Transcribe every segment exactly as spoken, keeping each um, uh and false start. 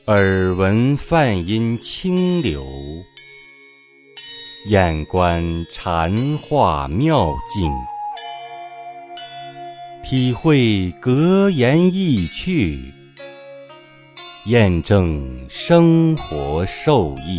耳闻梵音清流，眼观禅画妙境，体会格言意趣，验证生活受益，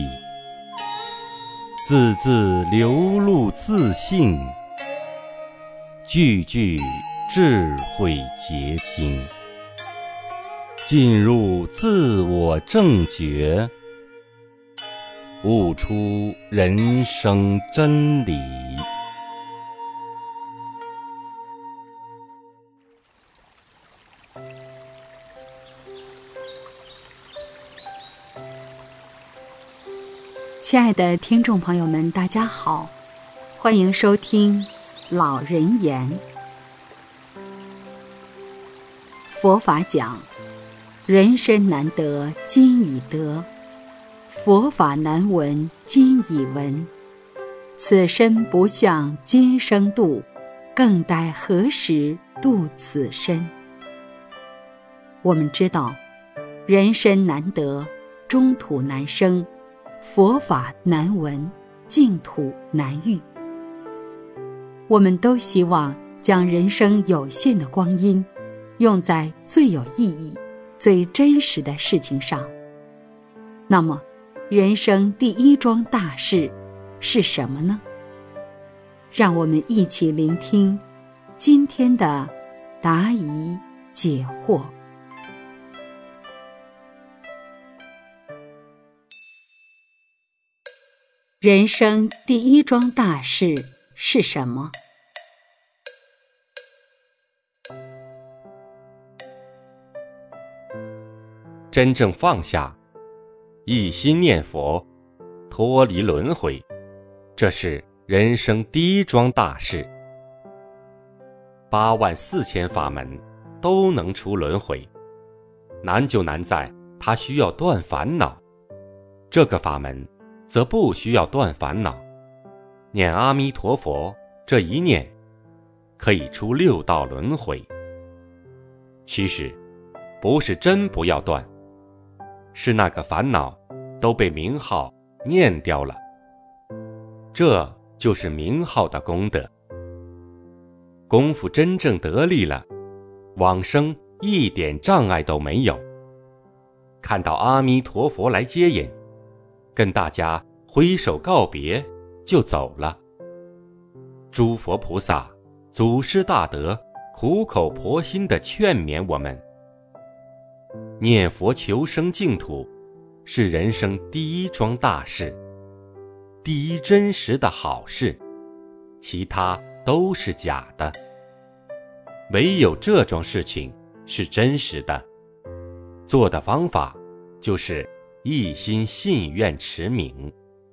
字字流露自信，句句智慧结晶，进入自我正觉，悟出人生真理。 亲爱的听众朋友们，大家好，欢迎收听老人言。佛法讲，人生难得今已得，佛法难闻今已闻。此身不向今生度，更待何时度此身。我们知道，人生难得，中土难生，佛法难闻，净土难遇。我们都希望将人生有限的光阴用在最有意义、最真实的事情上。那么，人生第一桩大事是什么呢？让我们一起聆听今天的答疑解惑。人生第一桩大事是什么？ 真正放下，一心念佛，脱离轮回，这是人生第一桩大事。八万四千法门都能出轮回，难就难在它需要断烦恼，这个法门则不需要断烦恼。念阿弥陀佛，这一念可以出六道轮回。其实不是真不要断，是那个烦恼都被名号念掉了，这就是名号的功德。功夫真正得力了，往生一点障碍都没有。看到阿弥陀佛来接引，跟大家挥手告别就走了。诸佛菩萨、祖师大德苦口婆心地劝勉我们，念佛求生净土是人生第一桩大事，第一真实的好事，其他都是假的。唯有这桩事情是真实的，做的方法就是一心信愿持名。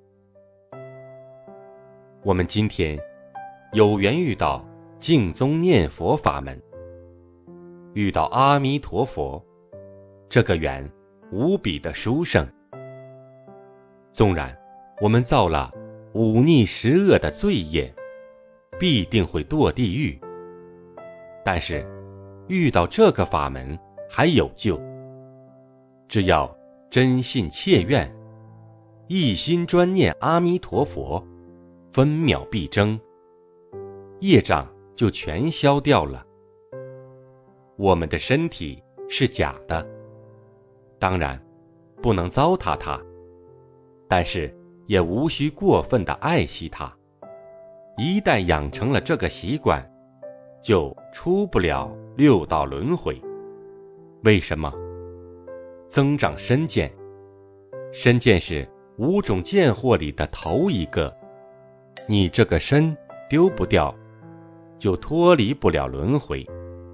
我们今天有缘遇到净宗念佛法门，遇到阿弥陀佛，这个缘无比的殊胜。纵然我们造了忤逆十恶的罪业，必定会堕地狱，但是遇到这个法门还有救。只要真信切愿，一心专念阿弥陀佛，分秒必争，业障就全消掉了。我们的身体是假的，当然不能糟蹋它，但是也无需过分的爱惜它。一旦养成了这个习惯，就出不了六道轮回。为什么？增长身见，身见是五种见惑里的头一个，你这个身丢不掉，就脱离不了轮回。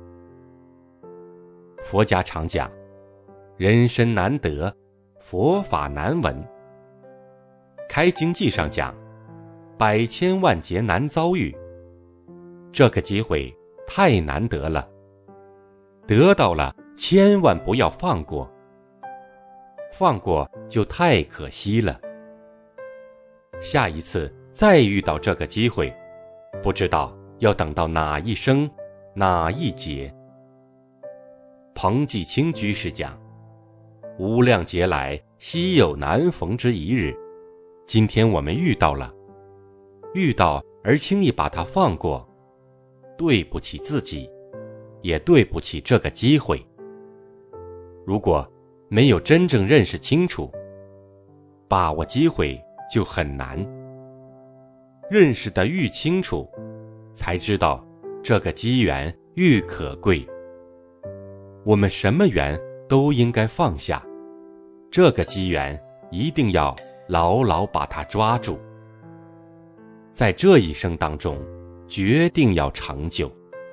佛家常讲，人生难得，佛法难闻。开经记上讲，百千万劫难遭遇，这个机会太难得了，得到了千万不要放过，放过就太可惜了。下一次再遇到这个机会，不知道要等到哪一生哪一劫。彭继清居士讲， 无量劫来稀有难逢之一日，今天我们遇到了，遇到而轻易把它放过，对不起自己，也对不起这个机会。如果没有真正认识清楚，把握机会就很难。认识得愈清楚，才知道这个机缘愈可贵。我们什么缘都应该放下，这个机缘一定要牢牢把它抓住，在这一生当中决定要成就。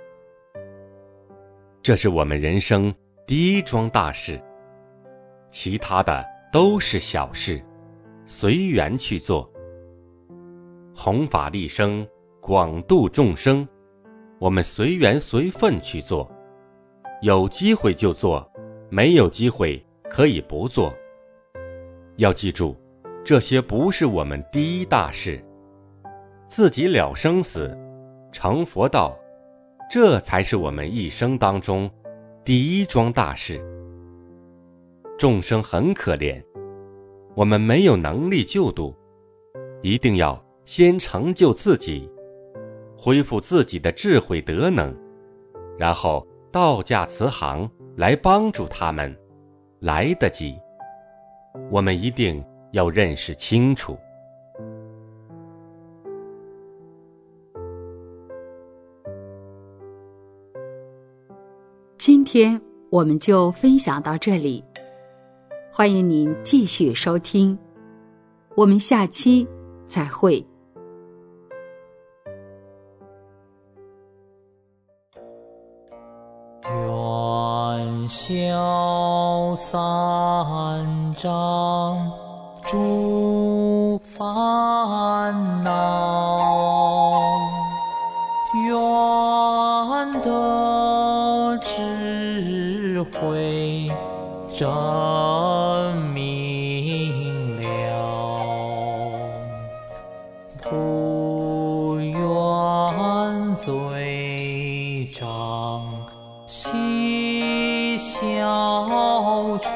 这是我们人生第一桩大事，其他的都是小事，随缘去做。弘法利生，广度众生，我们随缘随分去做，有机会就做，没有机会可以不做。要记住，这些不是我们第一大事，自己了生死，成佛道，这才是我们一生当中第一桩大事。众生很可怜，我们没有能力救度，一定要先成就自己，恢复自己的智慧德能，然后道驾慈航来帮助他们，来得及。我们一定要认识清楚。 今天我们就分享到这里，欢迎您继续收听，我们下期再会。 愿消三障诸烦恼，愿得智慧真明了，不愿罪障悉消除，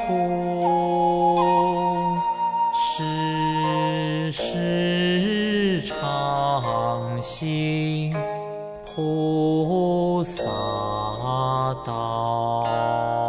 时时常行菩萨道。